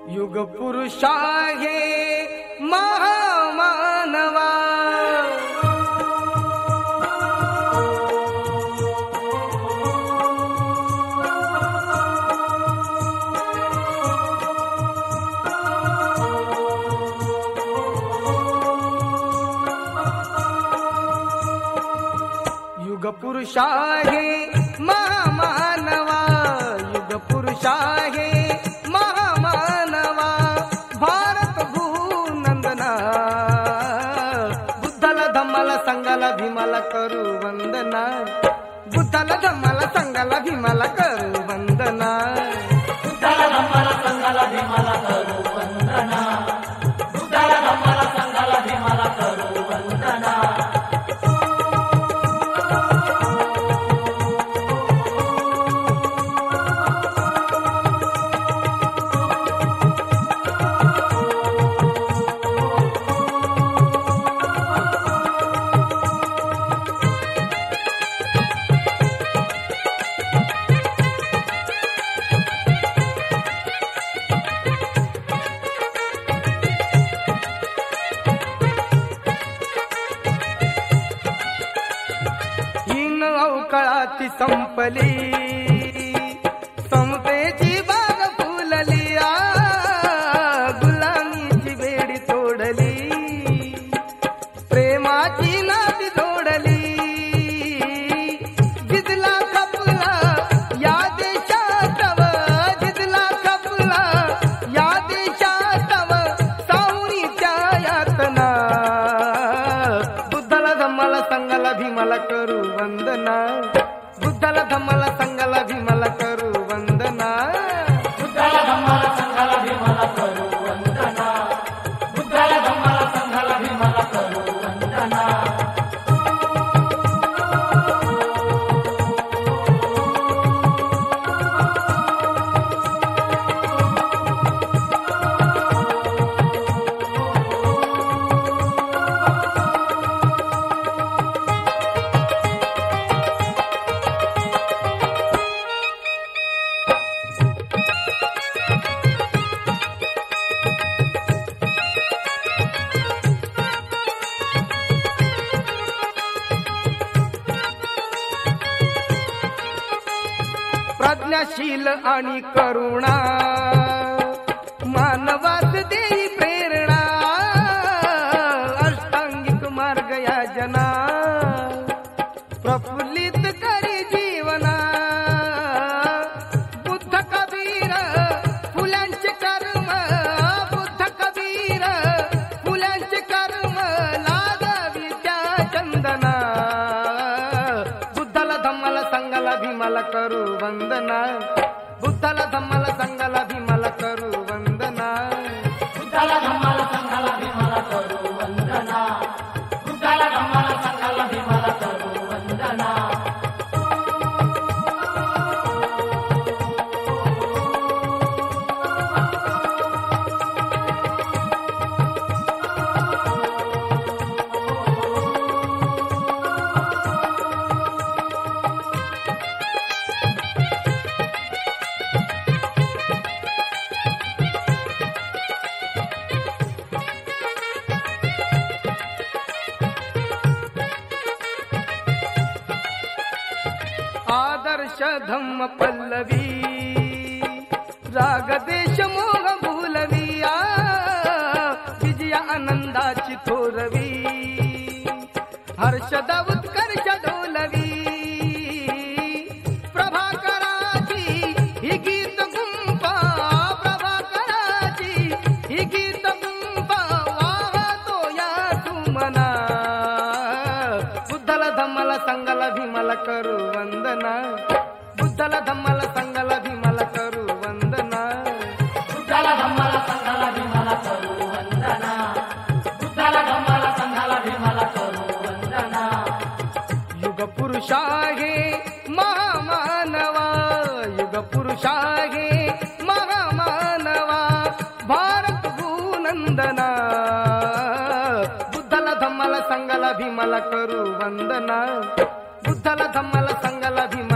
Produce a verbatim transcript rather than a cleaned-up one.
युग पुरुष आहे महामानवा, युग पुरुष आहे महामानवा, युग पुरुष आहे महामानवा, भारत भूनंदना, बुद्धाला धम्माला संघाला भीमाला करू वंदना, बुद्धाला धम्माला संघाला भीमाला करू वंदना, बुद्धाला धम्माला संघाला भीमाला करू वंदना, बुद्धाला धम्माला संघाला भीमाला करू वंदना. अवकाळाची संपली, समतेची बाग फुलली, आ गुलामीची वेडी तोडली, प्रेमाची नाती जोडली, जिजला कपला या देशातव, जिजला कपला या देशातव, सावरीच्या यातना, बुद्धाला धम्माला संघाला भीमाला करू वंदना, बुद्धाला धम्माला संघाला भीमाला करू वंदना, बुद्धाला धम्माला संघाला भीमाला करू वंदना, बुद्धाला धम्माला संघाला भीमाला करू वंदना. प्रज्ञाशील आणि करुणा, मानवास देई प्रेरणा, अष्टांगिक मार्ग याजना, प्रफुल्लित करी जीवना, बुद्ध कबीर फुलांचे कर्म, बुद्ध कबीर फुलांचे कर्म, लागावी त्या चंदना, बुद्धाला धम्माला संघाला भीमाला करू वंदना, बुद्धाला धम्माला संघाला भीमाला करू वंदना, बुद्धाला धम्माला संघाला भीमाला करू वंदना, बुद्धाला धम्माला संघाला भीमाला करू वंदना. आदर्श धम्म पल्लवी, राग देश मोह भूलवी, आ विजया आनंदाची थोरवी, हर्षद उत्कर्ष डोलवी, प्रभाकराची ही गीत गुंपा, प्रभाकराची ही गीत गुंपा, वाहतो या सुमना, बुद्धाला धम्माला संघाला भीमाला करू वंदना, बुद्धाला धम्माला संघाला भीमाला करू वंदना, बुद्धाला धम्माला संघाला भीमाला करू वंदना, बुद्धाला धम्माला संघाला भीमाला करू वंदना. युग पुरुष आहे महामानवा, युग पुरुष आहे महामानवा, भारत भूनंदना, बुद्धाला धम्माला संघाला भीमाला करू वंदना, बुद्धाला धम्माला संघाला भीमाला